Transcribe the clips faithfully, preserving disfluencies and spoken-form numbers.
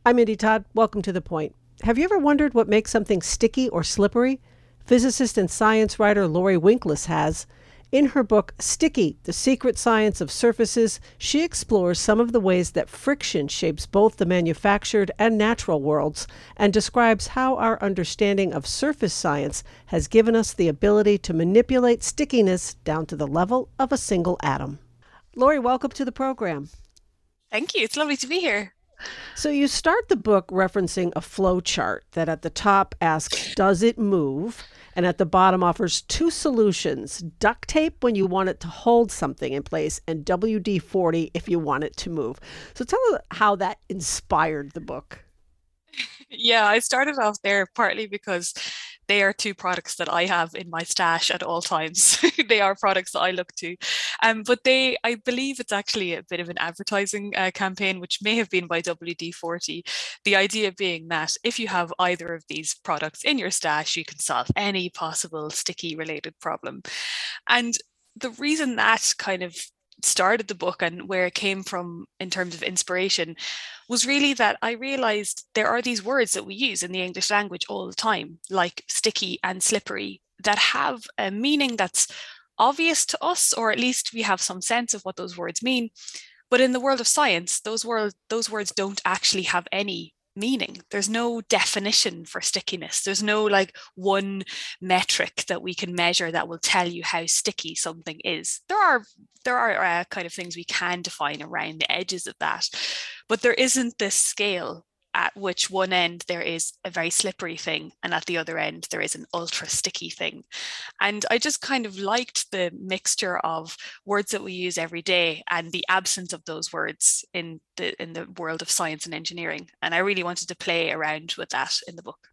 I'm Indy Todd. Welcome to The Point. Have you ever wondered what makes something sticky or slippery? Physicist and science writer Laurie Winkless has. In her book, Sticky, The Secret Science of Surfaces, she explores some of the ways that friction shapes both the manufactured and natural worlds and describes how our understanding of surface science has given us the ability to manipulate stickiness down to the level of a single atom. Laurie, welcome to the program. Thank you. It's lovely to be here. So you start the book referencing a flow chart that at the top asks, does it move? And at the bottom offers two solutions, duct tape when you want it to hold something in place and W D forty if you want it to move. So tell us how that inspired the book. Yeah, I started off there partly because they are two products that I have in my stash at all times. They are products that I look to. Um, but they, I believe it's actually a bit of an advertising uh, campaign, which may have been by W D forty. The idea being that if you have either of these products in your stash, you can solve any possible sticky related problem. And the reason that kind of started the book and where it came from in terms of inspiration was really that I realized there are these words that we use in the English language all the time, like sticky and slippery, that have a meaning that's obvious to us, or at least we have some sense of what those words mean. But in the world of science, those words those words don't actually have any meaning. There's no definition for stickiness. There's no like one metric that we can measure that will tell you how sticky something is. There are there are uh, kind of things we can define around the edges of that, but there isn't this scale at which one end there is a very slippery thing and at the other end there is an ultra sticky thing. And I just kind of liked the mixture of words that we use every day and the absence of those words in the in the world of science and engineering. And I really wanted to play around with that in the book.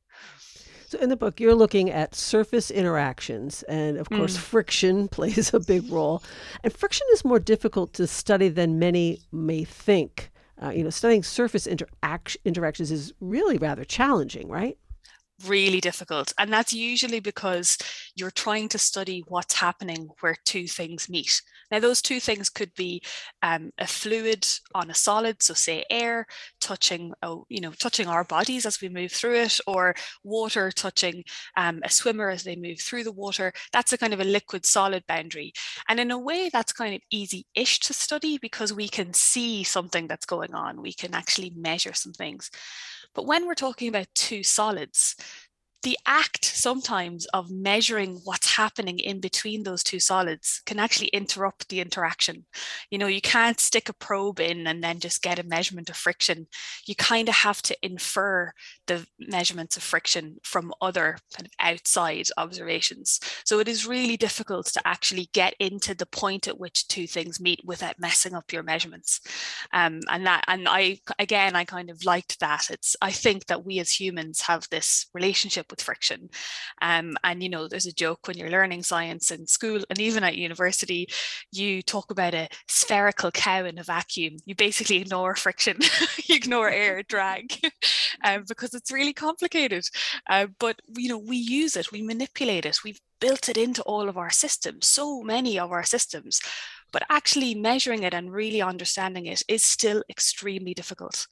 So in the book, you're looking at surface interactions, and of course, Mm. friction plays a big role. And friction is more difficult to study than many may think. Uh, you know, studying surface interac- interactions is really rather challenging, right? Really difficult. And that's usually because you're trying to study what's happening where two things meet. Now, those two things could be um, a fluid on a solid, so say air touching, oh, you know, touching our bodies as we move through it, or water touching um, a swimmer as they move through the water. That's a kind of a liquid solid boundary. And in a way, that's kind of easy-ish to study because we can see something that's going on. We can actually measure some things. But when we're talking about two solids, the act sometimes of measuring what's happening in between those two solids can actually interrupt the interaction. You know, you can't stick a probe in and then just get a measurement of friction. You kind of have to infer the measurements of friction from other kind of outside observations. So it is really difficult to actually get into the point at which two things meet without messing up your measurements. Um, and that, and I, again, I kind of liked that. It's, I think that we as humans have this relationship with friction. Um, and, you know, there's a joke when you're learning science in school and even at university, you talk about a spherical cow in a vacuum. You basically ignore friction, you ignore air drag, um, because it's really complicated. Uh, but, you know, we use it, we manipulate it, we've built it into all of our systems, so many of our systems. But actually measuring it and really understanding it is still extremely difficult.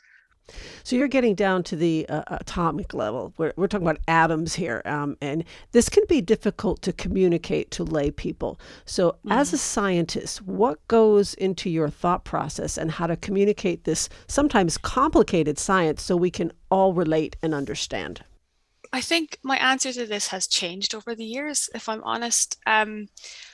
So you're getting down to the uh, atomic level. We're, we're talking about atoms here. Um, and this can be difficult to communicate to lay people. So, as a Mm. scientist, what goes into your thought process and how to communicate this sometimes complicated science so we can all relate and understand? I think my answer to this has changed over the years, if I'm honest. Um,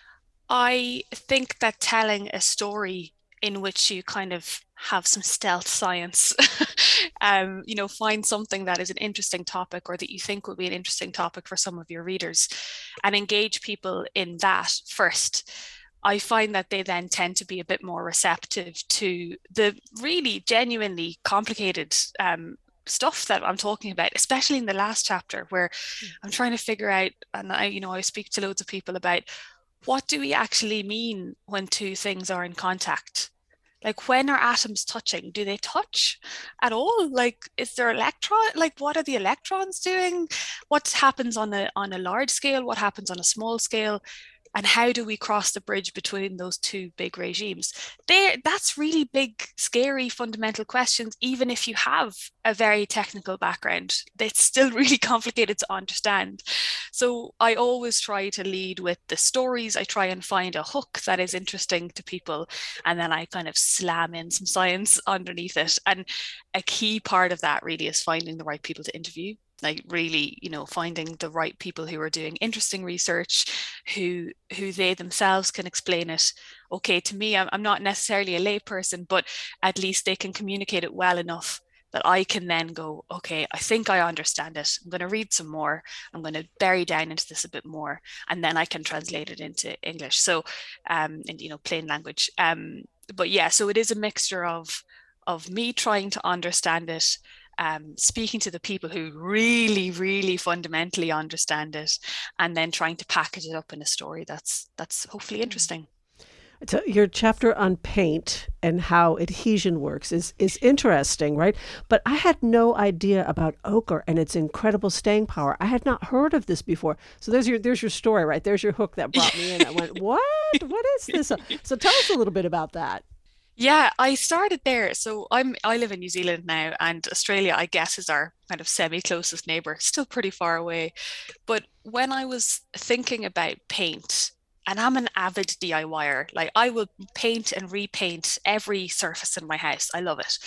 I think that telling a story in which you kind of have some stealth science, um, you know, find something that is an interesting topic or that you think will be an interesting topic for some of your readers and engage people in that first. I find that they then tend to be a bit more receptive to the really genuinely complicated um, stuff that I'm talking about, especially in the last chapter where I'm trying to figure out, and I, you know, I speak to loads of people about what do we actually mean when two things are in contact? Like when are atoms touching? Do they touch at all? Like is there electron? Like what are the electrons doing? What happens on a on a large scale? What happens on a small scale? And how do we cross the bridge between those two big regimes? There, that's really big, scary, fundamental questions. Even if you have a very technical background, it's still really complicated to understand. So I always try to lead with the stories. I try and find a hook that is interesting to people, and then I kind of slam in some science underneath it. And a key part of that really is finding the right people to interview, like really, you know, finding the right people who are doing interesting research, who who they themselves can explain it. Okay, to me, I'm, I'm not necessarily a layperson, but at least they can communicate it well enough that I can then go, okay, I think I understand it. I'm going to read some more. I'm going to bury down into this a bit more, and then I can translate it into English. So, um, in, you know, plain language. Um, but yeah, so it is a mixture of of me trying to understand it, um, speaking to the people who really, really fundamentally understand it, and then trying to package it up in a story that's that's hopefully interesting. So your chapter on paint and how adhesion works is is interesting, right? But I had no idea about ochre and its incredible staying power. I had not heard of this before. So there's your there's your story, right? There's your hook that brought me in. I went, "What? What is this?" So tell us a little bit about that. Yeah, I started there. So I'm I live in New Zealand now, and Australia, I guess, is our kind of semi-closest neighbor, still pretty far away. But when I was thinking about paint, and I'm an avid DIYer, like I will paint and repaint every surface in my house. I love it.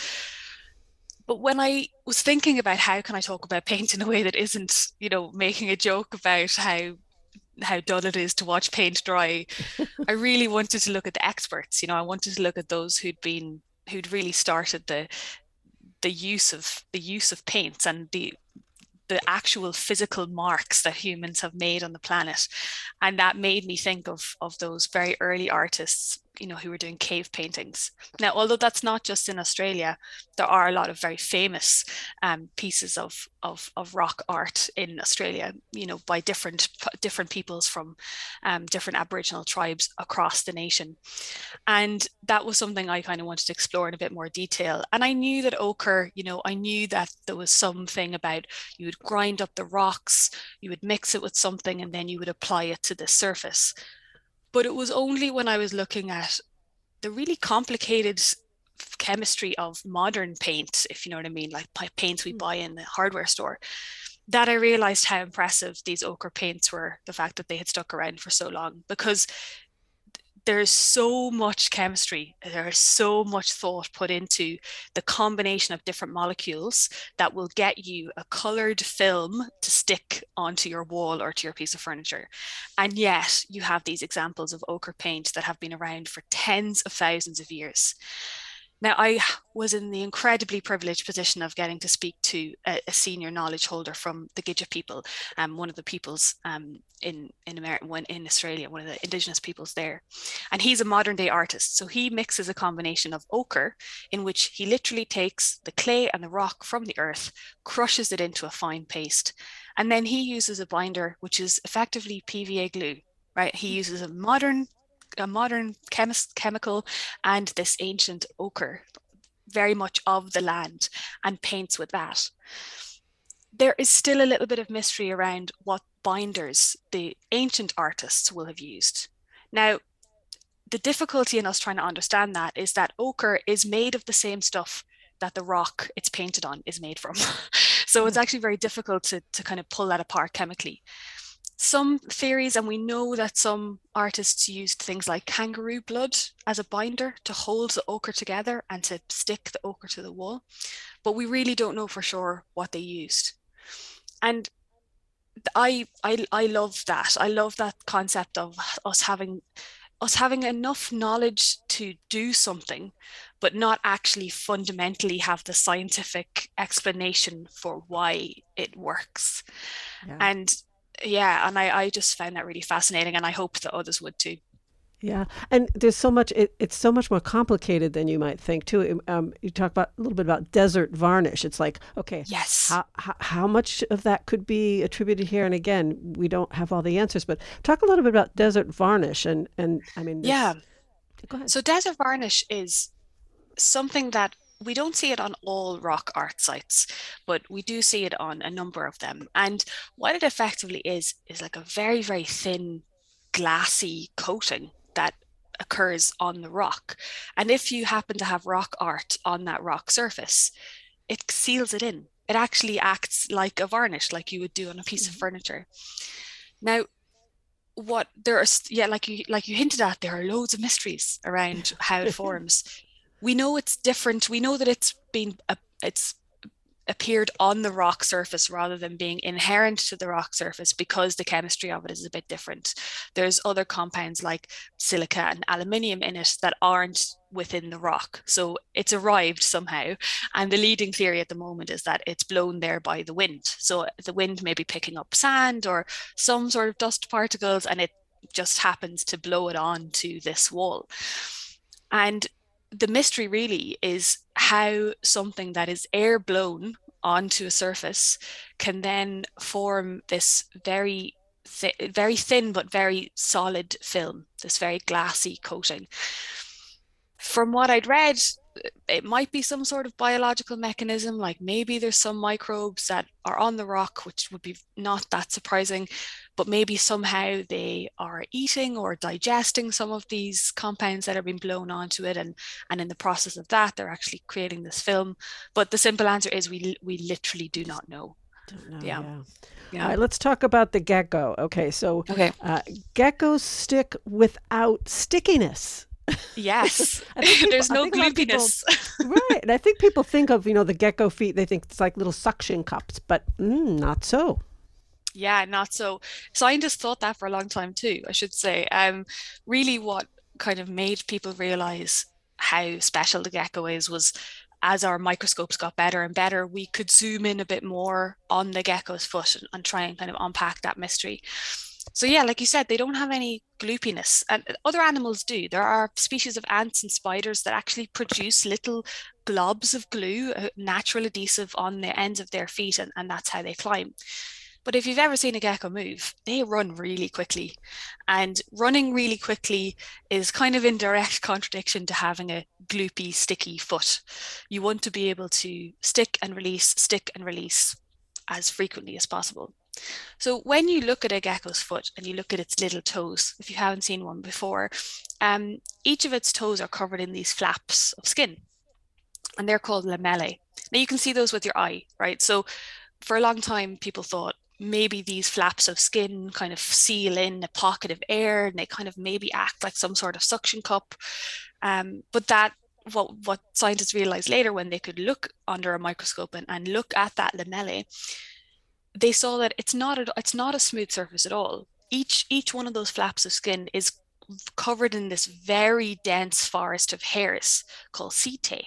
But when I was thinking about how can I talk about paint in a way that isn't, you know, making a joke about how how dull it is to watch paint dry, I really wanted to look at the experts. You know, I wanted to look at those who'd been who'd really started the the use of the use of paints and the the actual physical marks that humans have made on the planet. And that made me think of of those very early artists, you know, who were doing cave paintings. Now, although that's not just in Australia, there are a lot of very famous um, pieces of, of of rock art in Australia, you know, by different different peoples from um, different Aboriginal tribes across the nation. And that was something I kind of wanted to explore in a bit more detail. And I knew that ochre, you know, I knew that there was something about you would grind up the rocks, you would mix it with something, and then you would apply it to the surface. But it was only when I was looking at the really complicated chemistry of modern paint, if you know what I mean, like paints we buy in the hardware store, that I realized how impressive these ochre paints were, the fact that they had stuck around for so long. Because there's so much chemistry, there's so much thought put into the combination of different molecules that will get you a colored film to stick onto your wall or to your piece of furniture. And yet you have these examples of ochre paint that have been around for tens of thousands of years. Now, I was in the incredibly privileged position of getting to speak to a, a senior knowledge holder from the Gidja people, um, one of the peoples um, in in America, one in Australia, one of the indigenous peoples there, and he's a modern day artist. So he mixes a combination of ochre, in which he literally takes the clay and the rock from the earth, crushes it into a fine paste, and then he uses a binder, which is effectively P V A glue. Right? He uses a modern a modern chemist, chemical and this ancient ochre, very much of the land, and paints with that. There is still a little bit of mystery around what binders the ancient artists will have used. Now, the difficulty in us trying to understand that is that ochre is made of the same stuff that the rock it's painted on is made from. So it's actually very difficult to, to kind of pull that apart chemically. Some theories, and we know that some artists used things like kangaroo blood as a binder to hold the ochre together and to stick the ochre to the wall, but we really don't know for sure what they used. And I I I love that. I love that concept of us having us having enough knowledge to do something, but not actually fundamentally have the scientific explanation for why it works. Yeah. And yeah, and I, I just found that really fascinating, and I hope that others would too. Yeah, and there's so much. It, it's so much more complicated than you might think, too. Um, you talk about a little bit about desert varnish. It's like, okay, Yes. how, how how much of that could be attributed here? And again, we don't have all the answers. But talk a little bit about desert varnish, and and I mean, Yeah. this. Go ahead. So desert varnish is something that we don't see it on all rock art sites, but we do see it on a number of them. And what it effectively is, is like a very, very thin glassy coating that occurs on the rock. And if you happen to have rock art on that rock surface, it seals it in. It actually acts like a varnish, like you would do on a piece of furniture. Now, what there are, yeah, like you like you hinted at, there are loads of mysteries around how it forms. We know it's different. We know that it's been a, it's appeared on the rock surface rather than being inherent to the rock surface because the chemistry of it is a bit different. There's other compounds like silica and aluminium in it that aren't within the rock. So it's arrived somehow. And the leading theory at the moment is that it's blown there by the wind. So the wind may be picking up sand or some sort of dust particles, and it just happens to blow it onto this wall. And the mystery really is how something that is air blown onto a surface can then form this very th- very thin but very solid film, this very glassy coating. From what I'd read, it might be some sort of biological mechanism, like maybe there's some microbes that are on the rock, which would be not that surprising, but maybe somehow they are eating or digesting some of these compounds that are being blown onto it, and and in the process of that they're actually creating this film. But the simple answer is we we literally do not know. Don't know, yeah yeah. yeah All right, let's talk about the gecko. Okay, so okay uh, geckos stick without stickiness. Yes. people, There's no gloopiness. People, right. And I think people think of, you know, the gecko feet, they think it's like little suction cups, but mm, not so. Yeah, not so. Scientists thought that for a long time too, I should say. Um, really what kind of made people realize how special the gecko is was as our microscopes got better and better, we could zoom in a bit more on the gecko's foot and, and try and kind of unpack that mystery. So yeah, like you said, they don't have any gloopiness, and other animals do. There are species of ants and spiders that actually produce little globs of glue, a natural adhesive on the ends of their feet, and, and that's how they climb. But if you've ever seen a gecko move, they run really quickly. And running really quickly is kind of in direct contradiction to having a gloopy, sticky foot. You want to be able to stick and release, stick and release as frequently as possible. So when you look at a gecko's foot and you look at its little toes, if you haven't seen one before, um, each of its toes are covered in these flaps of skin, and they're called lamellae. Now you can see those with your eye, right? So for a long time, people thought maybe these flaps of skin kind of seal in a pocket of air and they kind of maybe act like some sort of suction cup. Um, but that what what scientists realized later when they could look under a microscope and, and look at that lamellae, they saw that it's not a, it's not a smooth surface at all. Each each one of those flaps of skin is covered in this very dense forest of hairs called setae.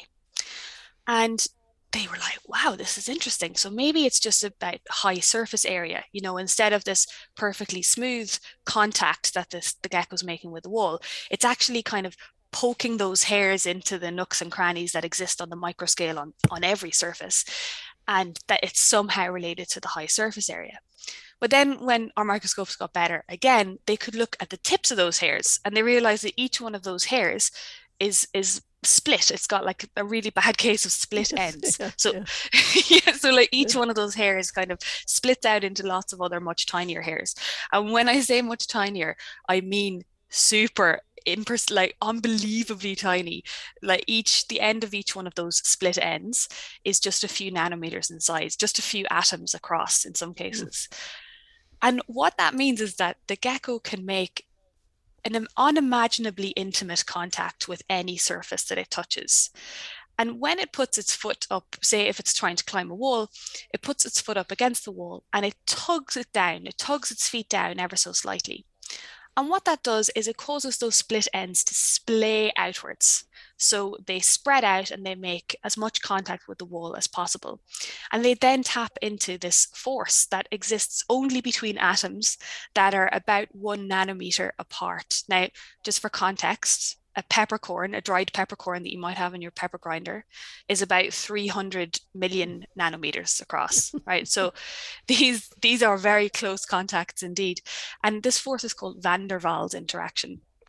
And they were like, wow, this is interesting. So maybe it's just about high surface area, you know, instead of this perfectly smooth contact that this the gecko's making with the wall, it's actually kind of poking those hairs into the nooks and crannies that exist on the microscale on, on every surface, and that it's somehow related to the high surface area. But then when our microscopes got better, again, they could look at the tips of those hairs and they realized that each one of those hairs is is split. It's got like a really bad case of split ends. Yeah, so yeah. yeah, so like each one of those hairs kind of splits out into lots of other much tinier hairs. And when I say much tinier, I mean super impers- like unbelievably tiny. Like each the end of each one of those split ends is just a few nanometers in size, just a few atoms across in some cases. Mm. And what that means is that the gecko can make an unimaginably intimate contact with any surface that it touches. And when it puts its foot up, say if it's trying to climb a wall, it puts its foot up against the wall and it tugs it down, it tugs its feet down ever so slightly. And what that does is it causes those split ends to splay outwards. So they spread out and they make as much contact with the wall as possible. And they then tap into this force that exists only between atoms that are about one nanometer apart. Now, just for context, a peppercorn, a dried peppercorn that you might have in your pepper grinder, is about three hundred million nanometers across, right? So these, these are very close contacts indeed. And this force is called van der Waals interaction.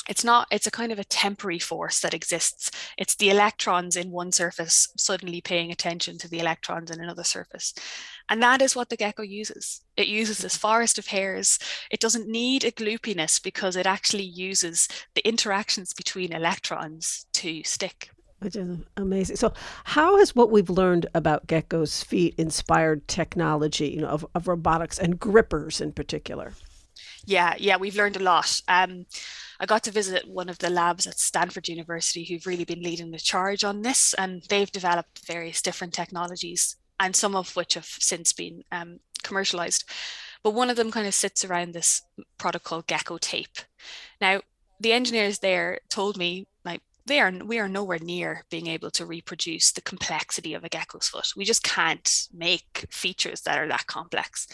It's not, it's a kind of a temporary force that exists. It's the electrons in one surface suddenly paying attention to the electrons in another surface. And that is what the gecko uses. It uses this forest of hairs. It doesn't need a gloopiness because it actually uses the interactions between electrons to stick. Which is amazing. So how has what we've learned about geckos' feet inspired technology, you know, of, of robotics and grippers in particular? Yeah, yeah, we've learned a lot. Um, I got to visit one of the labs at Stanford University who've really been leading the charge on this, and they've developed various different technologies, and some of which have since been um, commercialized. But one of them kind of sits around this product called Gecko Tape. Now, the engineers there told me, like, they are we are nowhere near being able to reproduce the complexity of a gecko's foot. We just can't make features that are that complex.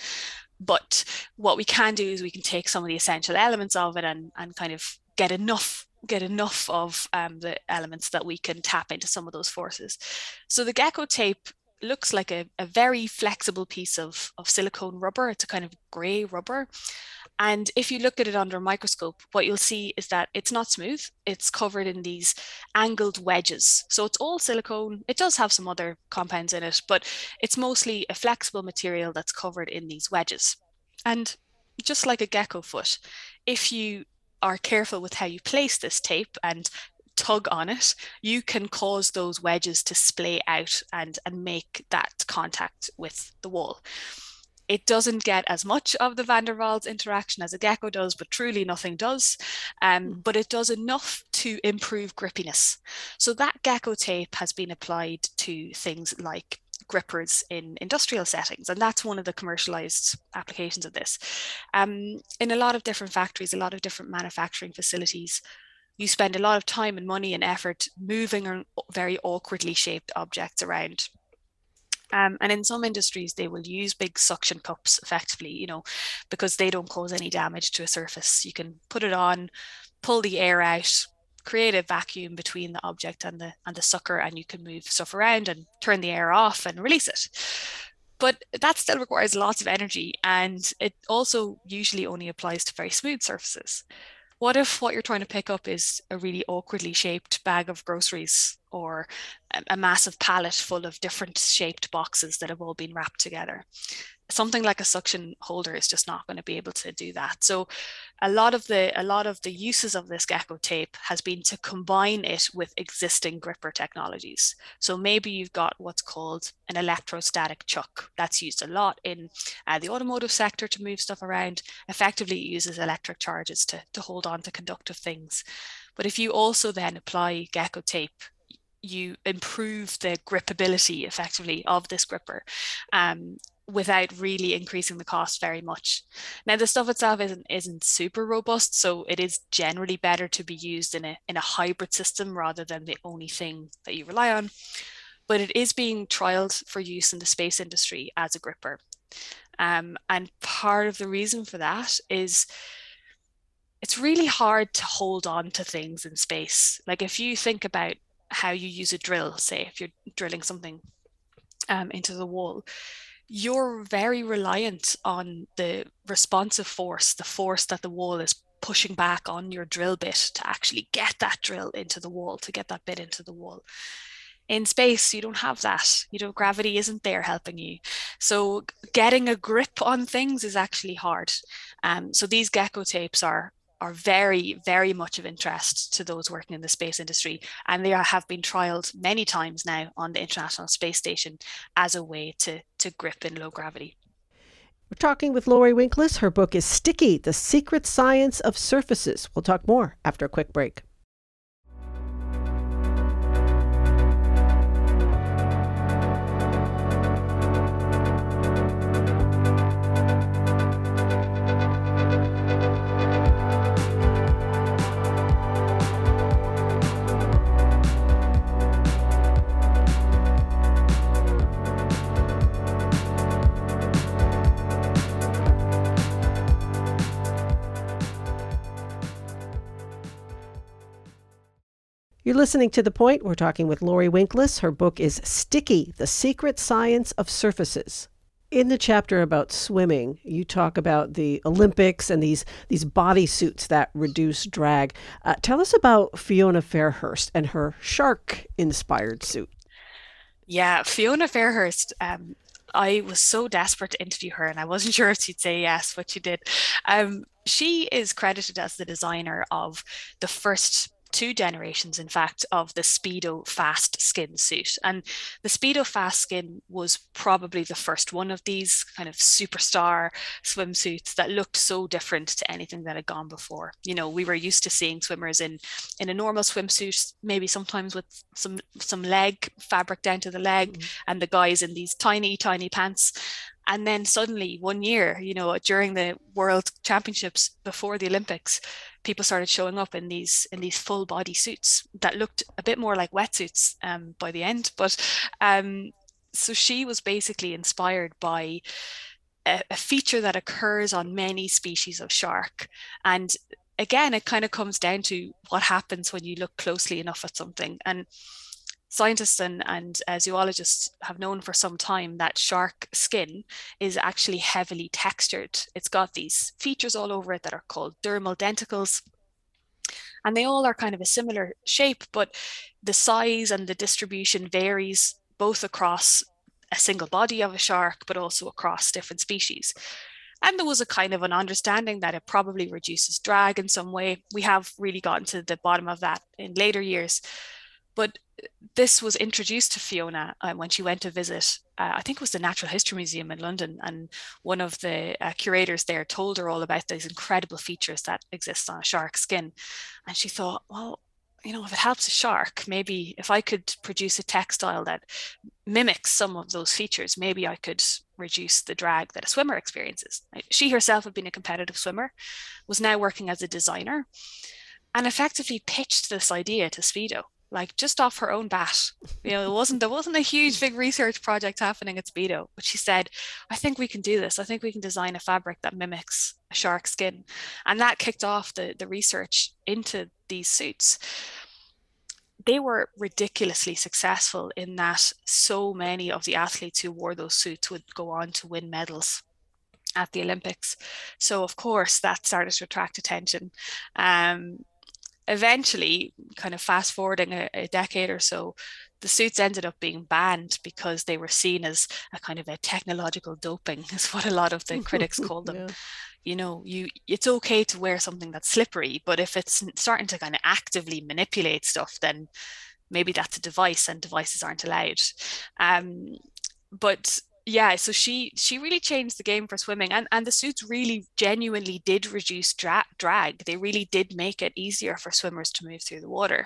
But what we can do is we can take some of the essential elements of it and, and kind of get enough get enough of um, the elements that we can tap into some of those forces. So the Gecko Tape looks like a, a very flexible piece of, of silicone rubber. It's a kind of gray rubber. And if you look at it under a microscope, what you'll see is that it's not smooth. It's covered in these angled wedges. So it's all silicone. It does have some other compounds in it, but it's mostly a flexible material that's covered in these wedges. And just like a gecko foot, if you are careful with how you place this tape and tug on it, you can cause those wedges to splay out and, and make that contact with the wall. It doesn't get as much of the van der Waals interaction as a gecko does, but truly nothing does. Um, but it does enough to improve grippiness. So that gecko tape has been applied to things like grippers in industrial settings, and that's one of the commercialized applications of this. Um, in a lot of different factories, a lot of different manufacturing facilities, you spend a lot of time and money and effort moving very awkwardly shaped objects around. Um, and in some industries, they will use big suction cups effectively, you know, because they don't cause any damage to a surface. You can put it on, pull the air out, create a vacuum between the object and the and the sucker, and you can move stuff around and turn the air off and release it. But that still requires lots of energy, and it also usually only applies to very smooth surfaces. What if what you're trying to pick up is a really awkwardly shaped bag of groceries or a massive pallet full of different shaped boxes that have all been wrapped together? Something like a suction holder is just not going to be able to do that. So a lot of the a lot of the uses of this gecko tape has been to combine it with existing gripper technologies. So maybe you've got what's called an electrostatic chuck. That's used a lot in uh, the automotive sector to move stuff around. Effectively, it uses electric charges to, to hold on to conductive things. But if you also then apply gecko tape, you improve the grippability effectively of this gripper. Um, without really increasing the cost very much. Now, the stuff itself isn't isn't super robust, so it is generally better to be used in a in a hybrid system rather than the only thing that you rely on. But it is being trialed for use in the space industry as a gripper. Um, and part of the reason for that is it's really hard to hold on to things in space. Like if you think about how you use a drill, say if you're drilling something um, into the wall, you're very reliant on the responsive force, the force that the wall is pushing back on your drill bit to actually get that drill into the wall, to get that bit into the wall. In space, you don't have that. You know, gravity isn't there helping you. So getting a grip on things is actually hard. Um, so these gecko tapes are are very, very much of interest to those working in the space industry. And they are, have been trialed many times now on the International Space Station as a way to, to grip in low gravity. We're talking with Laurie Winkless. Her book is Sticky, The Secret Science of Surfaces. We'll talk more after a quick break. You're listening to The Point. We're talking with Laurie Winkless. Her book is Sticky, The Secret Science of Surfaces. In the chapter about swimming, you talk about the Olympics and these these bodysuits that reduce drag. Uh, tell us about Fiona Fairhurst and her shark-inspired suit. Yeah, Fiona Fairhurst. Um, I was so desperate to interview her, and I wasn't sure if she'd say yes, but she did. Um, she is credited as the designer of the first two generations, in fact, of the Speedo Fast Skin suit. And the Speedo Fast Skin was probably the first one of these kind of superstar swimsuits that looked so different to anything that had gone before. You know, we were used to seeing swimmers in in a normal swimsuit, maybe sometimes with some some leg fabric down to the leg, Mm-hmm. and the guys in these tiny, tiny pants. And then suddenly, one year, you know, during the World Championships before the Olympics, people started showing up in these in these full body suits that looked a bit more like wetsuits um, by the end. But um, so she was basically inspired by a, a feature that occurs on many species of shark. And again, it kind of comes down to what happens when you look closely enough at something. And scientists and, and uh, zoologists have known for some time that shark skin is actually heavily textured. It's got these features all over it that are called dermal denticles, and they all are kind of a similar shape, but the size and the distribution varies both across a single body of a shark, but also across different species. And there was a kind of an understanding that it probably reduces drag in some way. We have really gotten to the bottom of that in later years. But this was introduced to Fiona uh, when she went to visit, uh, I think it was the Natural History Museum in London. And one of the uh, curators there told her all about these incredible features that exist on a shark skin. And she thought, well, you know, if it helps a shark, maybe if I could produce a textile that mimics some of those features, maybe I could reduce the drag that a swimmer experiences. She herself had been a competitive swimmer, was now working as a designer, and effectively pitched this idea to Speedo, like just off her own bat. You know, it wasn't there wasn't a huge big research project happening at Speedo, but she said, I think we can do this. I think we can design a fabric that mimics a shark skin. And that kicked off the, the research into these suits. They were ridiculously successful in that so many of the athletes who wore those suits would go on to win medals at the Olympics. So of course that started to attract attention. Um, eventually, kind of fast forwarding a, a decade or so, the suits ended up being banned because they were seen as a kind of a technological doping, is what a lot of the critics called them. Yeah. You know, you it's okay to wear something that's slippery, but if it's starting to kind of actively manipulate stuff, then maybe that's a device, and devices aren't allowed. Um, but yeah, so she she really changed the game for swimming, and and the suits really genuinely did reduce dra- drag. They really did make it easier for swimmers to move through the water.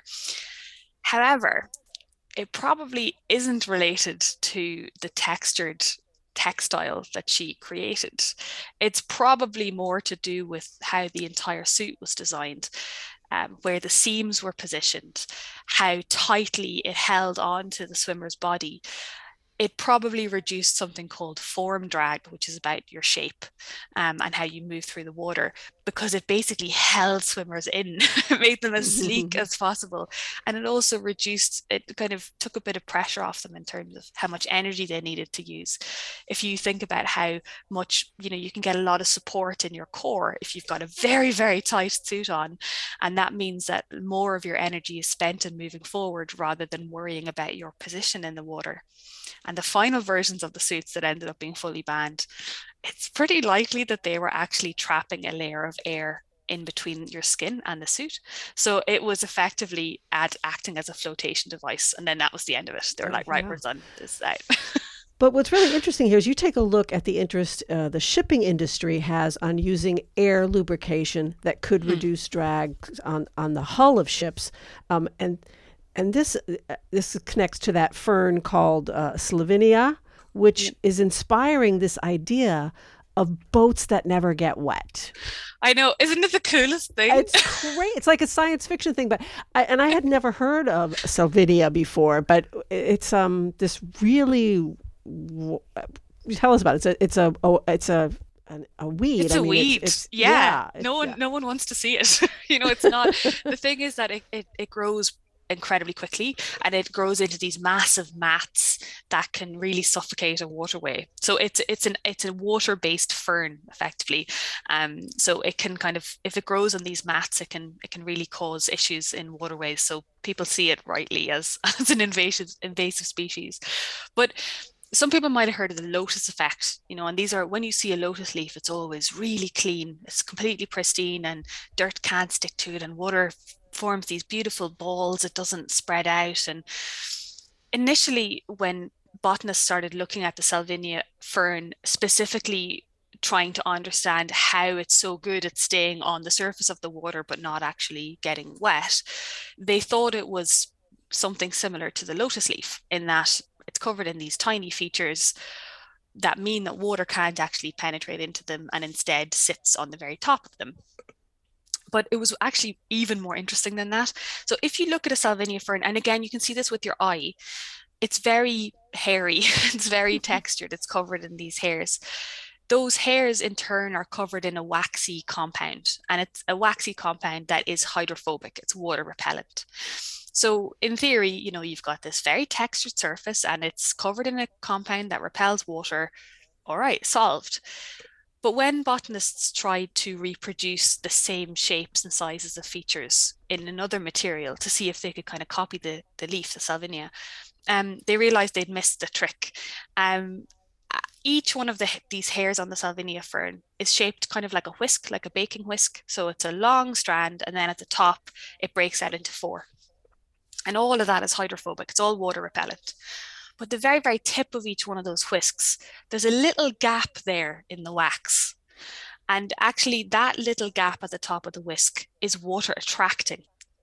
However, it probably isn't related to the textured textile that she created. It's probably more to do with how the entire suit was designed, um, where the seams were positioned, how tightly it held on to the swimmer's body. It probably reduced something called form drag, which is about your shape um, and how you move through the water, because it basically held swimmers in, made them as sleek as possible. And it also reduced, it kind of took a bit of pressure off them in terms of how much energy they needed to use. If you think about how much, you know, you can get a lot of support in your core if you've got a very, very tight suit on. And that means that more of your energy is spent in moving forward rather than worrying about your position in the water. And the final versions of the suits that ended up being fully banned, it's pretty likely that they were actually trapping a layer of air in between your skin and the suit. So it was effectively ad- acting as a flotation device. And then that was the end of it. They were like, right, Yeah. we're done. This is out. But what's really interesting here is you take a look at the interest uh, the shipping industry has on using air lubrication that could Hmm. reduce drag on, on the hull of ships. Um, and and this uh, this connects to that fern called uh, Slovenia, which Yep. is inspiring this idea of boats that never get wet. I know. Isn't it the coolest thing? It's great. It's like a science fiction thing, but I, and I had never heard of Salvinia before, but it's um this really w- tell us about it. It's a it's a oh, it's a an, a weed. It's I a mean, weed. It's, it's yeah. yeah. No It's, one yeah. no one wants to see it. You know, it's not the thing is that it, it, it grows incredibly quickly, and it grows into these massive mats that can really suffocate a waterway. So it's it's an it's a water-based fern effectively. Um, so it can kind of, if it grows on these mats, it can it can really cause issues in waterways. So people see it rightly as, as an invasive invasive species. But some people might have heard of the lotus effect, you know, and these are, when you see a lotus leaf, it's always really clean, it's completely pristine, and dirt can't stick to it, and water forms these beautiful balls, it doesn't spread out. And initially, when botanists started looking at the Salvinia fern, specifically trying to understand how it's so good at staying on the surface of the water but not actually getting wet, they thought it was something similar to the lotus leaf, in that it's covered in these tiny features that mean that water can't actually penetrate into them, and instead sits on the very top of them. But it was actually even more interesting than that. So if you look at a Salvinia fern, and again, you can see this with your eye, it's very hairy, it's very textured, it's covered in these hairs. Those hairs in turn are covered in a waxy compound, and it's a waxy compound that is hydrophobic, it's water repellent. So in theory, you know, you've got this very textured surface and it's covered in a compound that repels water. All right, solved. But when botanists tried to reproduce the same shapes and sizes of features in another material to see if they could kind of copy the, the leaf, the Salvinia, um, they realized they'd missed the trick. Um, each one of the, these hairs on the Salvinia fern is shaped kind of like a whisk, like a baking whisk. So it's a long strand, and then at the top, it breaks out into four. And all of that is hydrophobic. It's all water repellent. But the very, very tip of each one of those whisks, there's a little gap there in the wax. And actually that little gap at the top of the whisk is water attracting.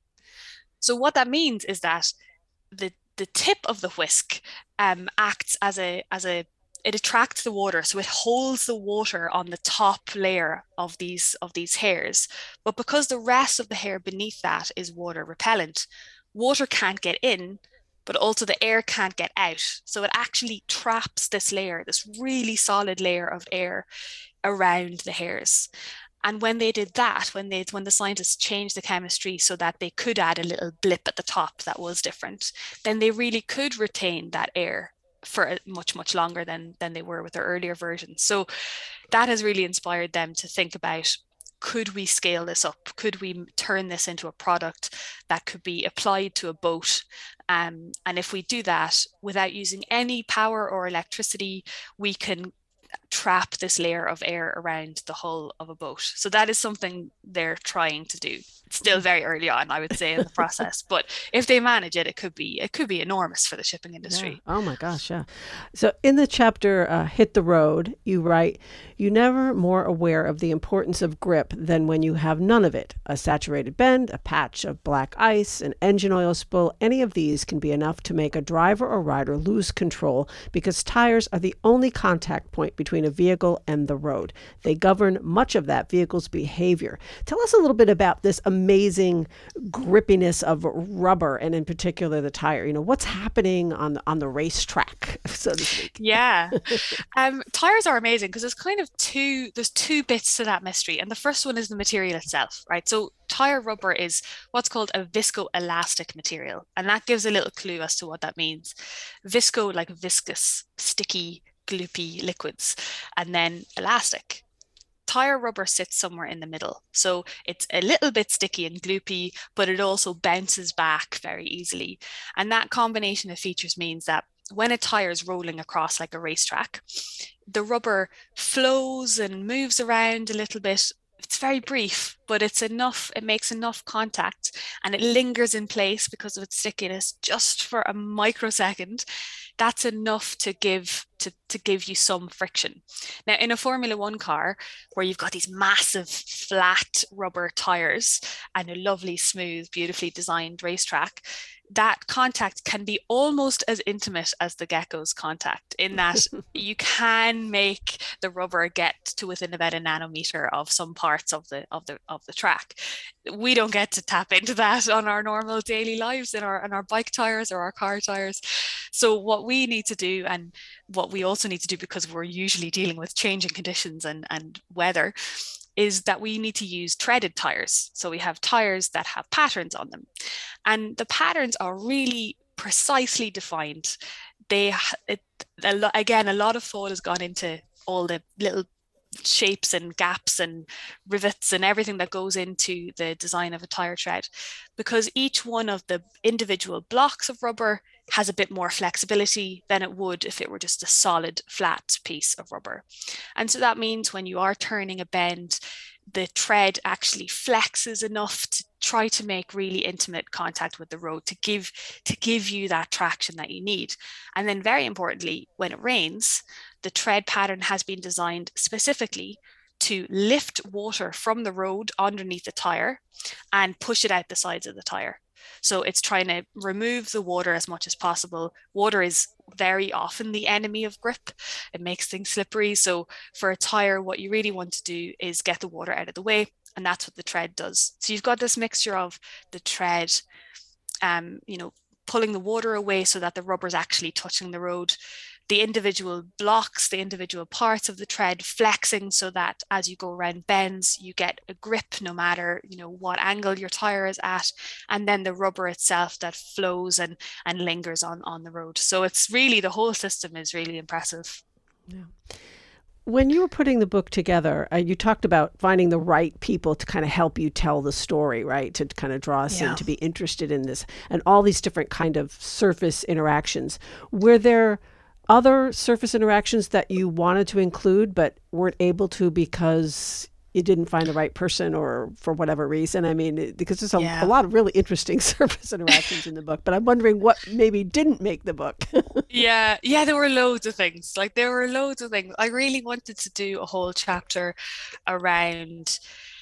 So what that means is that the, the tip of the whisk um, acts as a, as a, it attracts the water. So it holds the water on the top layer of these, of these hairs. But because the rest of the hair beneath that is water repellent, water can't get in, but also the air can't get out. So it actually traps this layer, this really solid layer of air around the hairs. And when they did that, when they when the scientists changed the chemistry so that they could add a little blip at the top that was different, then they really could retain that air for much, much longer than, than they were with their earlier versions. So that has really inspired them to think about, could we scale this up? Could we turn this into a product that could be applied to a boat? Um, and if we do that without using any power or electricity, we can trap this layer of air around the hull of a boat. So that is something they're trying to do. It's still very early on, I would say, in the process, but if they manage it, it could be it could be enormous for the shipping industry. Yeah. Oh my gosh, yeah. So in the chapter uh, Hit the Road, you write, "You never more aware of the importance of grip than when you have none of it. A saturated bend, a patch of black ice, an engine oil spill, any of these can be enough to make a driver or rider lose control, because tires are the only contact point between a vehicle and the road. They govern much of that vehicle's behavior." Tell us a little bit about this amazing grippiness of rubber, and in particular the tire. You know, what's happening on the, on the racetrack, so to speak. Yeah. um, tires are amazing because there's kind of two, there's two bits to that mystery. And the first one is the material itself, right? So tire rubber is what's called a viscoelastic material. And that gives a little clue as to what that means. Visco, like viscous, sticky, gloopy liquids, and then elastic. Tire rubber sits somewhere in the middle. So it's a little bit sticky and gloopy, but it also bounces back very easily. And that combination of features means that when a tire is rolling across like a racetrack, the rubber flows and moves around a little bit. It's very brief, but it's enough, it makes enough contact, and it lingers in place because of its stickiness just for a microsecond. That's enough to give to, to give you some friction. Now, in a Formula One car, where you've got these massive flat rubber tires and a lovely, smooth, beautifully designed racetrack, that contact can be almost as intimate as the gecko's contact, in that you can make the rubber get to within about a nanometer of some parts of the of the of the track. We don't get to tap into that on our normal daily lives in our in our bike tires or our car tires. So what we need to do, and what we also need to do, because we're usually dealing with changing conditions and, and weather, is that we need to use threaded tires. So we have tires that have patterns on them, and the patterns are really precisely defined. They, it, again, a lot of thought has gone into all the little shapes and gaps and rivets and everything that goes into the design of a tire tread, because each one of the individual blocks of rubber has a bit more flexibility than it would if it were just a solid flat piece of rubber. And so that means when you are turning a bend, the tread actually flexes enough to try to make really intimate contact with the road to give to give you that traction that you need. And then very importantly, when it rains, the tread pattern has been designed specifically to lift water from the road underneath the tire and push it out the sides of the tire. So it's trying to remove the water as much as possible. Water is very often the enemy of grip. It makes things slippery. So for a tire, what you really want to do is get the water out of the way. And that's what the tread does. So you've got this mixture of the tread, um, you know, pulling the water away so that the rubber is actually touching the road, the individual blocks, the individual parts of the tread flexing so that as you go around bends, you get a grip no matter, you know, what angle your tire is at, and then the rubber itself that flows and, and lingers on, on the road. So it's really, the whole system is really impressive. Yeah. When you were putting the book together, uh, you talked about finding the right people to kind of help you tell the story, right? To kind of draw us Yeah. in, to be interested in this, and all these different kind of surface interactions. Were there other surface interactions that you wanted to include but weren't able to because you didn't find the right person or for whatever reason? I mean, because there's a, Yeah. a lot of really interesting surface interactions in the book, but I'm wondering what maybe didn't make the book. Yeah, yeah, there were loads of things. Like there were loads of things. I really wanted to do a whole chapter around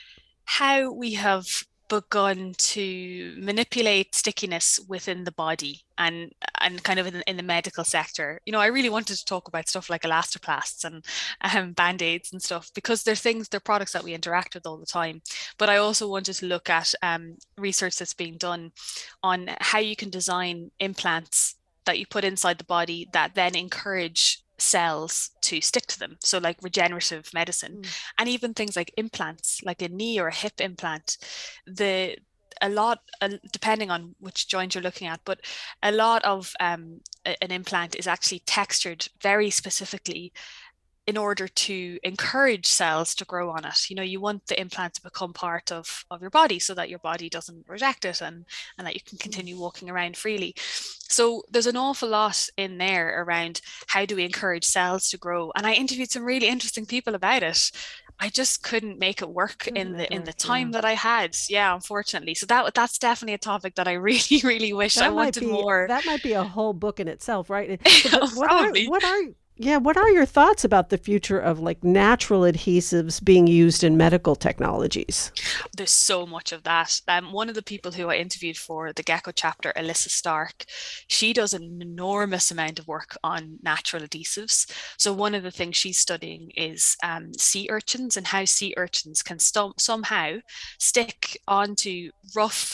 how we have begun to manipulate stickiness within the body and and kind of in, in the medical sector. You know, I really wanted to talk about stuff like elastoplasts and um, band-aids and stuff, because they're things, they're products that we interact with all the time. But I also wanted to look at um, research that's being done on how you can design implants that you put inside the body that then encourage cells to stick to them. So like regenerative medicine, mm. and even things like implants, like a knee or a hip implant, the a lot, uh, depending on which joint you're looking at, but a lot of um, a, an implant is actually textured very specifically in order to encourage cells to grow on it. You know, you want the implant to become part of, of your body so that your body doesn't reject it and, and that you can continue walking around freely. So there's an awful lot in there around how do we encourage cells to grow. And I interviewed some really interesting people about it. I just couldn't make it work in the in the time yeah. that I had. Yeah, unfortunately. So that that's definitely a topic that I really, really wish that I wanted be, more. That might be a whole book in itself, right? So, what Probably. Are, what are Yeah, what are your thoughts about the future of like natural adhesives being used in medical technologies? There's so much of that. Um, one of the people who I interviewed for the Gecko chapter, Alyssa Stark, she does an enormous amount of work on natural adhesives. So one of the things she's studying is um, sea urchins and how sea urchins can st- somehow stick onto rough,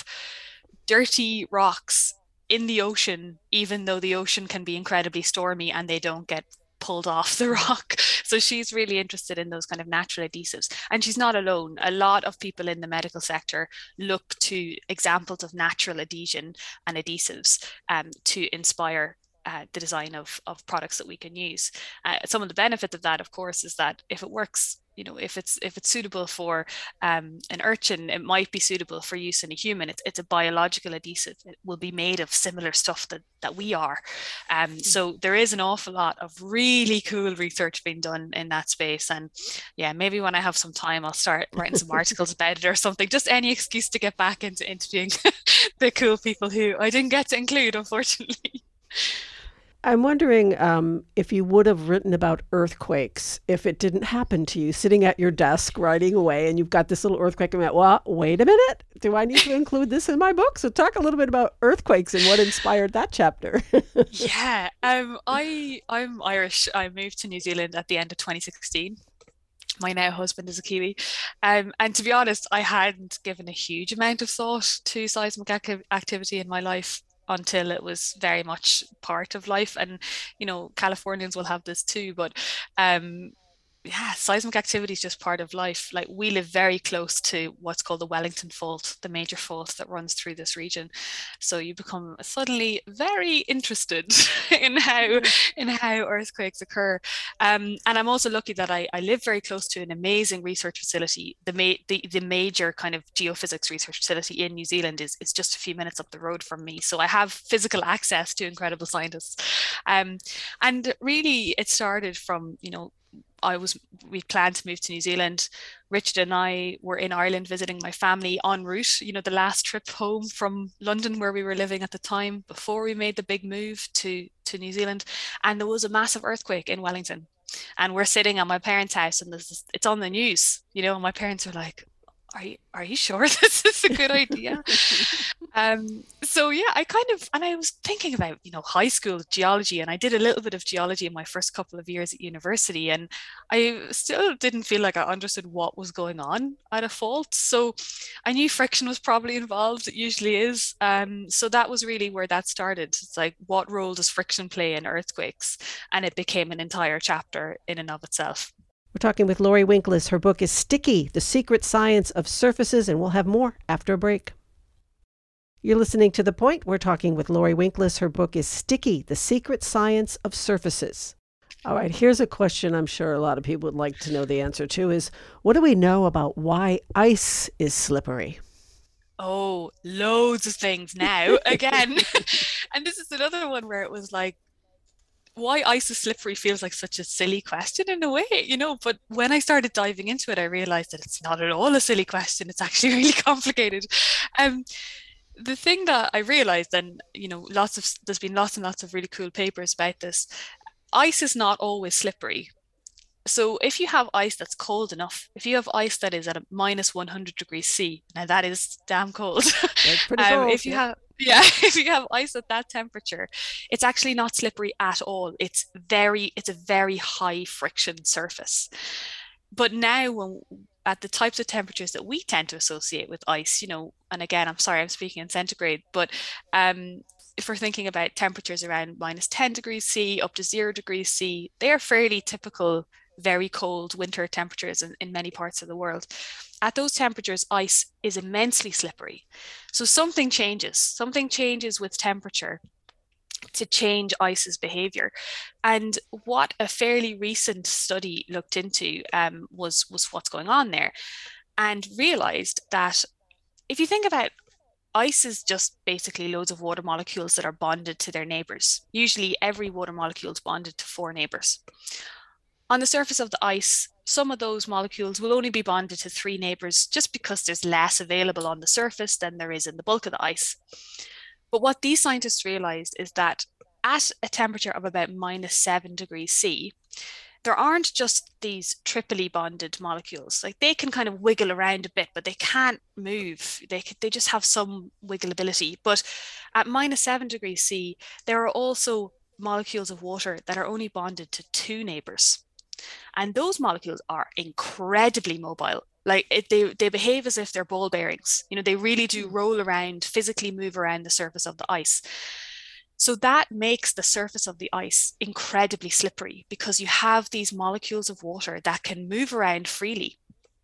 dirty rocks in the ocean, even though the ocean can be incredibly stormy and they don't get pulled off the rock. So she's really interested in those kind of natural adhesives. And she's not alone. A lot of people in the medical sector look to examples of natural adhesion and adhesives um, to inspire uh, the design of, of products that we can use. Uh, some of the benefits of that, of course, is that if it works, you know, if it's if it's suitable for um, an urchin, it might be suitable for use in a human. It's it's a biological adhesive. It will be made of similar stuff that that we are. Um, so there is an awful lot of really cool research being done in that space. And yeah, maybe when I have some time, I'll start writing some articles about it or something. Just any excuse to get back into interviewing the cool people who I didn't get to include, unfortunately. I'm wondering um, if you would have written about earthquakes if it didn't happen to you, sitting at your desk writing away, and you've got this little earthquake. And well, wait a minute, do I need to include this in my book? So talk a little bit about earthquakes and what inspired that chapter. yeah, um, I I'm Irish. I moved to New Zealand at the end of twenty sixteen. My now husband is a Kiwi. Um, and to be honest, I hadn't given a huge amount of thought to seismic ac- activity in my life until it was very much part of life. And, you know, Californians will have this too, but um, yeah, seismic activity is just part of life. Like we live very close to what's called the Wellington Fault, the major fault that runs through this region. So you become suddenly very interested in how in how earthquakes occur. Um, and I'm also lucky that I, I live very close to an amazing research facility. The, ma- the the major kind of geophysics research facility in New Zealand is, is just a few minutes up the road from me. So I have physical access to incredible scientists. Um, and really it started from, you know, I was we planned to move to New Zealand. Richard and I were in Ireland visiting my family en route, you know, the last trip home from London where we were living at the time before we made the big move to to New Zealand. And there was a massive earthquake in Wellington. And we're sitting at my parents' house and this is, it's on the news, you know, and my parents are like, are you, are you sure this is a good idea? Um, so yeah, I kind of, and I was thinking about, you know, high school geology, and I did a little bit of geology in my first couple of years at university, and I still didn't feel like I understood what was going on at a fault. So I knew friction was probably involved. It usually is. Um, so that was really where that started. It's like, what role does friction play in earthquakes? And it became an entire chapter in and of itself. We're talking with Lori Winkles. Her book is Sticky, The Secret Science of Surfaces, and we'll have more after a break. You're listening to The Point. We're talking with Lori Winkles. Her book is Sticky, The Secret Science of Surfaces. All right, here's a question I'm sure a lot of people would like to know the answer to is, what do we know about why ice is slippery? Oh, loads of things now, again. And this is another one where it was like, why ice is slippery feels like such a silly question in a way, you know, but when I started diving into it, I realized that it's not at all a silly question. It's actually really complicated. Um, the thing that I realized, and, you know, lots of, there's been lots and lots of really cool papers about this. Ice is not always slippery. So if you have ice that's cold enough, if you have ice that is at a minus one hundred degrees C, now that is damn cold. That's pretty um, cold. if you yeah. have Yeah, if you have ice at that temperature, it's actually not slippery at all. It's very, it's a very high friction surface. But now when at the types of temperatures that we tend to associate with ice, you know, and again, I'm sorry, I'm speaking in centigrade, but um, if we're thinking about temperatures around minus ten degrees C up to zero degrees C, they are fairly typical, very cold winter temperatures in, in many parts of the world. At those temperatures, ice is immensely slippery. So something changes, something changes with temperature to change ice's behavior. And what a fairly recent study looked into um, was, was what's going on there, and realized that if you think about ice is just basically loads of water molecules that are bonded to their neighbors. Usually every water molecule is bonded to four neighbors. On the surface of the ice, some of those molecules will only be bonded to three neighbors just because there's less available on the surface than there is in the bulk of the ice. But what these scientists realized is that at a temperature of about minus seven degrees C, there aren't just these triply bonded molecules. Like they can kind of wiggle around a bit, but they can't move. They they just have some wiggleability. But at minus seven degrees C, there are also molecules of water that are only bonded to two neighbors. And those molecules are incredibly mobile. Like it, they, they behave as if they're ball bearings. You know, they really do roll around, physically move around the surface of the ice. So that makes the surface of the ice incredibly slippery because you have these molecules of water that can move around freely.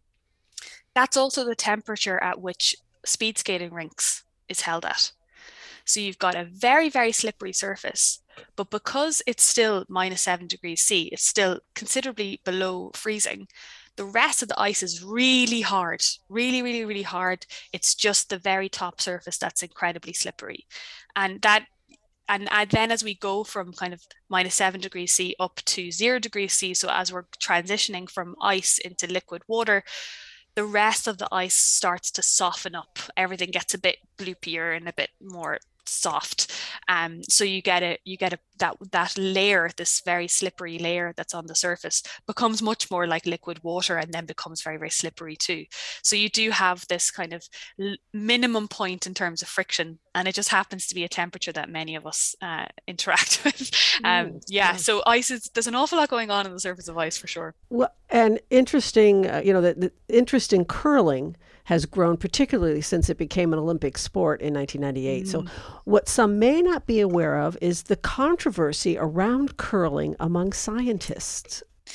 That's also the temperature at which speed skating rinks is held at. So you've got a very, very slippery surface, but because it's still minus seven degrees C, it's still considerably below freezing. The rest of the ice is really hard, really, really, really hard. It's just the very top surface that's incredibly slippery. And that And, and then as we go from kind of minus seven degrees C up to zero degrees C, so as we're transitioning from ice into liquid water, the rest of the ice starts to soften up. Everything gets a bit gloopier and a bit more soft. Um, so you get a you get a that that layer, this very slippery layer that's on the surface, becomes much more like liquid water and then becomes very, very slippery too. So you do have this kind of l- minimum point in terms of friction, and it just happens to be a temperature that many of us uh, interact with. Um, Mm, yeah, yeah. so ice is there's an awful lot going on on the surface of ice for sure. Well, and interesting, uh, you know, the, the interest in curling has grown, particularly since it became an Olympic sport in nineteen ninety-eight. Mm. So what some may not be aware of is the controversy around curling among scientists.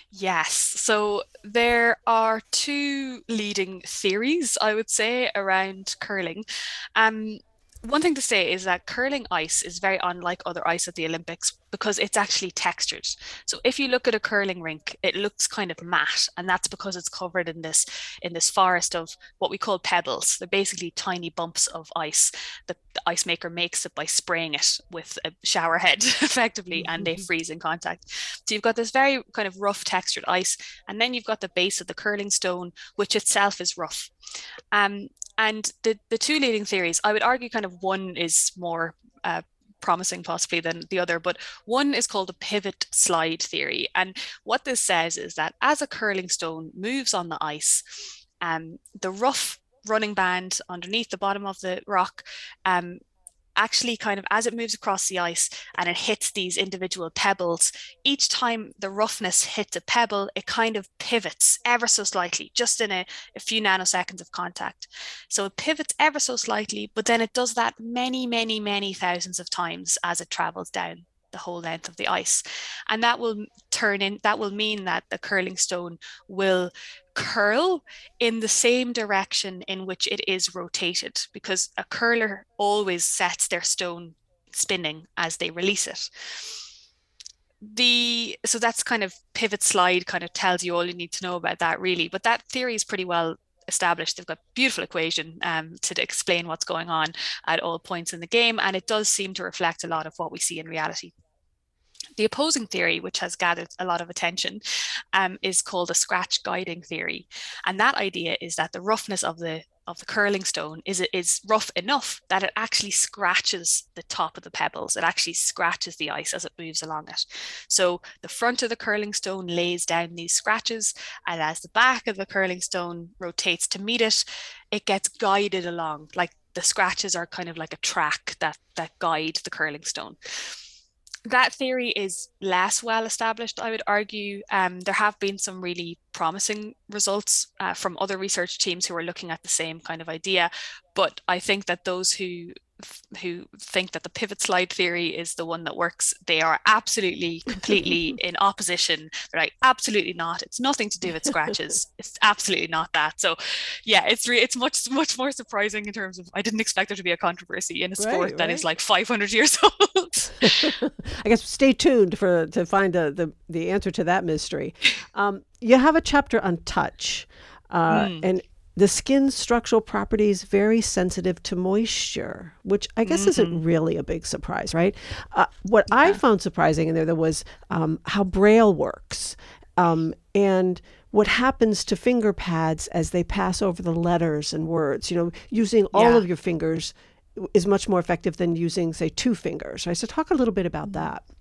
Yes. So there are two leading theories, I would say, around curling. Um, One thing to say is that curling ice is very unlike other ice at the Olympics because it's actually textured. So if you look at a curling rink, it looks kind of matte, and that's because it's covered in this in this forest of what we call pebbles. They're basically tiny bumps of ice that the ice maker makes it by spraying it with a shower head, effectively, and they freeze in contact. So you've got this very kind of rough textured ice, and then you've got the base of the curling stone, which itself is rough. Um, and the the two leading theories, I would argue, kind of one is more uh, promising possibly than the other, but one is called the pivot slide theory. And what this says is that as a curling stone moves on the ice, um, the rough running band underneath the bottom of the rock um, actually kind of as it moves across the ice and it hits these individual pebbles, each time the roughness hits a pebble, it kind of pivots ever so slightly, just in a, a few nanoseconds of contact. So it pivots ever so slightly, but then it does that many, many, many thousands of times as it travels down the whole length of the ice. And that will turn in, that will mean that the curling stone will curl in the same direction in which it is rotated, because a curler always sets their stone spinning as they release it. The so that's kind of pivot slide kind of tells you all you need to know about that, really. But that theory is pretty well established. They've got a beautiful equation um, to explain what's going on at all points in the game, and it does seem to reflect a lot of what we see in reality. The opposing theory, which has gathered a lot of attention, um, is called a scratch guiding theory. And that idea is that the roughness of the of the curling stone is is rough enough that it actually scratches the top of the pebbles. It actually scratches the ice as it moves along it. So the front of the curling stone lays down these scratches, and as the back of the curling stone rotates to meet it, it gets guided along. Like the scratches are kind of like a track that that guide the curling stone. That theory is less well established, I would argue. Um, there have been some really promising results uh, from other research teams who are looking at the same kind of idea. But I think that those who who think that the pivot slide theory is the one that works, they are absolutely, completely in opposition. They're like, absolutely not. It's nothing to do with scratches. It's absolutely not that. So, yeah, it's re- it's much much more surprising in terms of I didn't expect there to be a controversy in a sport Right, that is right. like five hundred years old. I guess stay tuned for to find a, the the answer to that mystery. Um, you have a chapter on touch, uh, Mm, and the skin's structural properties very sensitive to moisture, which I guess isn't mm-hmm. really a big surprise, right? Uh, what I Yeah. found surprising in there, there was um, how Braille works, um, and what happens to finger pads as they pass over the letters and words. You know, using all Yeah. of your fingers is much more effective than using, say, two fingers, right? So talk a little bit about Mm. that.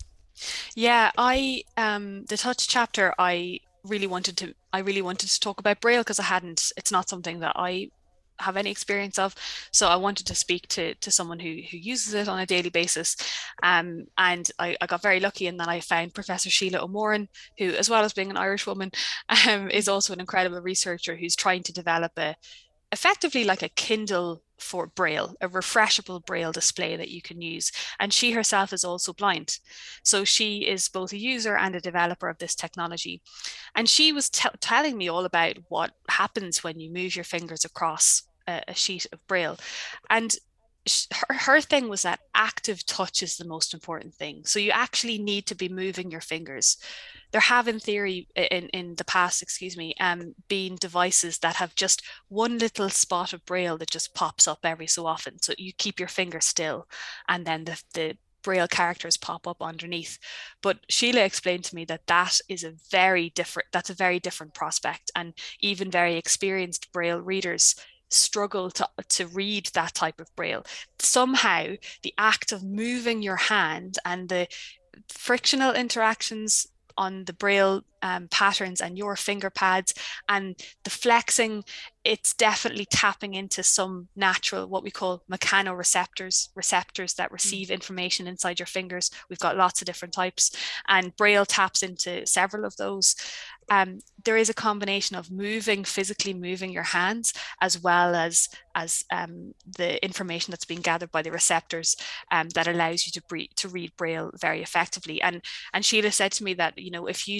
Yeah, I um the touch chapter I really wanted to I really wanted to talk about Braille because I hadn't it's not something that I have any experience of. So I wanted to speak to to someone who who uses it on a daily basis. Um and I, I got very lucky in that I found Professor Sheila O'Moran, who, as well as being an Irish woman, um, is also an incredible researcher who's trying to develop a effectively like a Kindle for Braille, a refreshable Braille display that you can use. And she herself is also blind. So she is both a user and a developer of this technology. And she was t- telling me all about what happens when you move your fingers across a, a sheet of Braille. And her, her thing was that active touch is the most important thing. So you actually need to be moving your fingers. There have in theory in, in the past, excuse me, um, been devices that have just one little spot of braille that just pops up every so often. So you keep your finger still and then the, the braille characters pop up underneath. But Sheila explained to me that that is a very different, that's a very different prospect. And even very experienced braille readers struggle to, to read that type of braille. Somehow the act of moving your hand and the frictional interactions on the braille um, patterns and your finger pads and the flexing, it's definitely tapping into some natural, what we call mechanoreceptors, receptors that receive information inside your fingers. We've got lots of different types, and braille taps into several of those. Um, there is a combination of moving, physically moving your hands, as well as as um, the information that's being gathered by the receptors, um, that allows you to, bre- to read braille very effectively. And and Sheila said to me that, you know, if you try and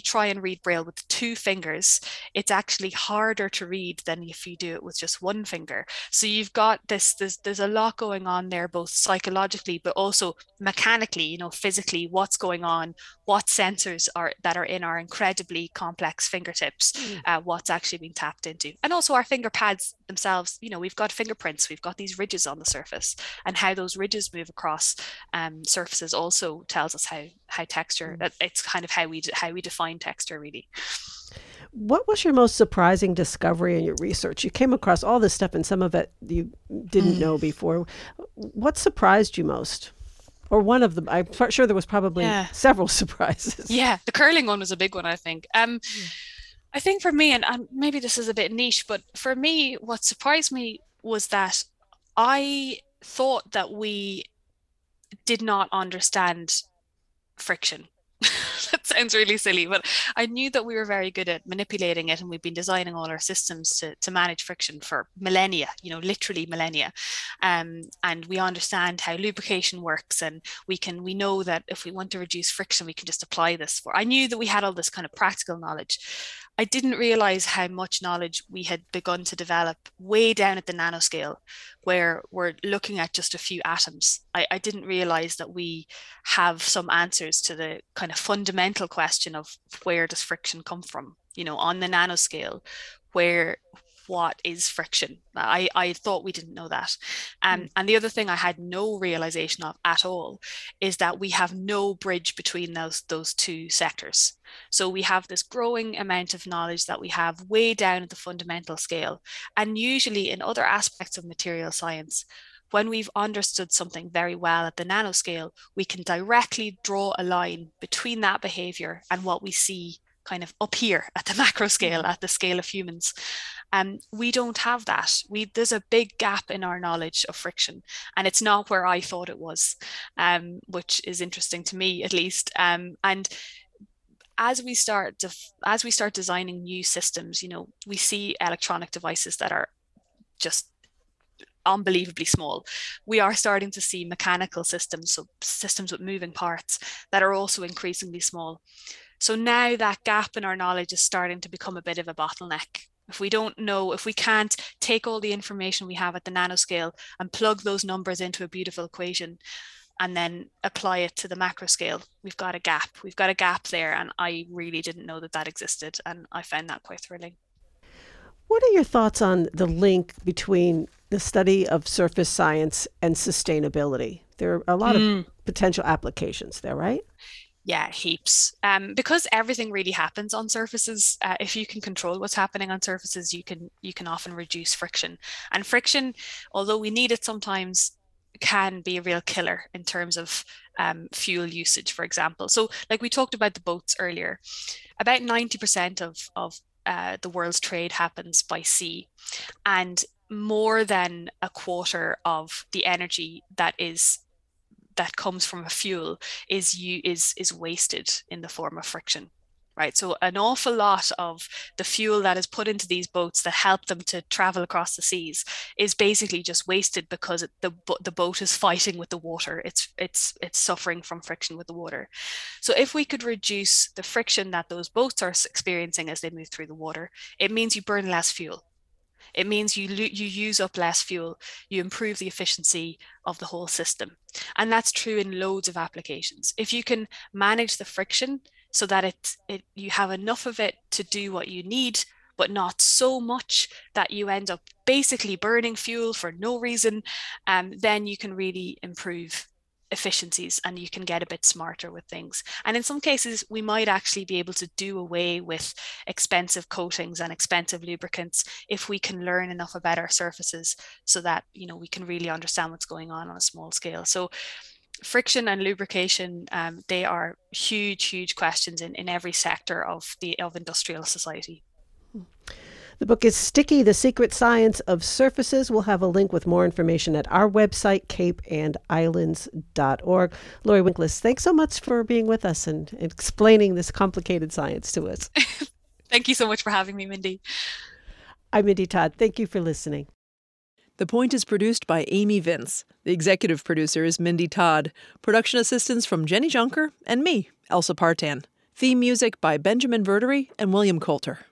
read Braille with two fingers, it's actually harder to read than if you do it with just one finger. So you've got this, there's, there's a lot going on there, both psychologically, but also mechanically, you know, physically, what's going on, what sensors are that are in our incredibly complex fingertips, mm. uh, what's actually being tapped into. And also our finger pads themselves, you know, we've got fingerprints, we've got these ridges on the surface, and how those ridges move across um, surfaces also tells us how how texture, mm. it's kind of how we how we define texture, really. What was your most surprising discovery in your research? You came across all this stuff and some of it you didn't mm. know before. What surprised you most? Or one of them? I'm sure there was probably yeah. several surprises. Yeah, the curling one was a big one, I think. Um, yeah. I think for me, and, and maybe this is a bit niche, but for me, what surprised me was that I thought that we did not understand friction. That sounds really silly, but I knew that we were very good at manipulating it, and we've been designing all our systems to, to manage friction for millennia, you know, literally millennia. Um, and we understand how lubrication works, and we can, we know that if we want to reduce friction, we can just apply this for, I knew that we had all this kind of practical knowledge. I didn't realize how much knowledge we had begun to develop way down at the nanoscale, where we're looking at just a few atoms. I, I didn't realize that we have some answers to the kind of fundamental question of where does friction come from, you know, on the nanoscale, where, what is friction? I, I thought we didn't know that. Um, mm. And the other thing I had no realization of at all is that we have no bridge between those, those two sectors. So we have this growing amount of knowledge that we have way down at the fundamental scale. And usually in other aspects of material science, when we've understood something very well at the nanoscale, we can directly draw a line between that behavior and what we see kind of up here at the macro scale, at the scale of humans. Um, we don't have that. We there's a big gap in our knowledge of friction, and it's not where I thought it was, um, which is interesting to me at least. Um, and as we start def- as we start designing new systems, you know, we see electronic devices that are just unbelievably small. We are starting to see mechanical systems, so systems with moving parts, that are also increasingly small. So now that gap in our knowledge is starting to become a bit of a bottleneck. If we don't know, if we can't take all the information we have at the nanoscale and plug those numbers into a beautiful equation and then apply it to the macro scale, we've got a gap. We've got a gap there, and I really didn't know that that existed, and I found that quite thrilling. What are your thoughts on the link between the study of surface science and sustainability? There are a lot mm. of potential applications there, right? Yeah, heaps. Um, because everything really happens on surfaces. Uh, if you can control what's happening on surfaces, you can you can often reduce friction. And friction, although we need it sometimes, can be a real killer in terms of um, fuel usage, for example. So, like we talked about the boats earlier, about ninety percent of of uh, the world's trade happens by sea, and more than a quarter of the energy that is that comes from a fuel is you is is wasted in the form of friction, right? So an awful lot of the fuel that is put into these boats that help them to travel across the seas is basically just wasted because it, the the boat is fighting with the water. It's it's it's suffering from friction with the water. So if we could reduce the friction that those boats are experiencing as they move through the water, it means you burn less fuel. It means you you use up less fuel, you improve the efficiency of the whole system. And that's true in loads of applications. If you can manage the friction so that it, it you have enough of it to do what you need, but not so much that you end up basically burning fuel for no reason, um, then you can really improve efficiencies and you can get a bit smarter with things. And in some cases, we might actually be able to do away with expensive coatings and expensive lubricants if we can learn enough about our surfaces so that, you know, we can really understand what's going on on a small scale. So friction and lubrication, um, they are huge, huge questions in, in every sector of the of industrial society. The book is Sticky, The Secret Science of Surfaces. We'll have a link with more information at our website, cape and islands dot org. Laurie Winkless, thanks so much for being with us and explaining this complicated science to us. Thank you so much for having me, Mindy. I'm Mindy Todd. Thank you for listening. The Point is produced by Amy Vince. The executive producer is Mindy Todd. Production assistance from Jenny Junker and me, Elsa Partan. Theme music by Benjamin Verdery and William Coulter.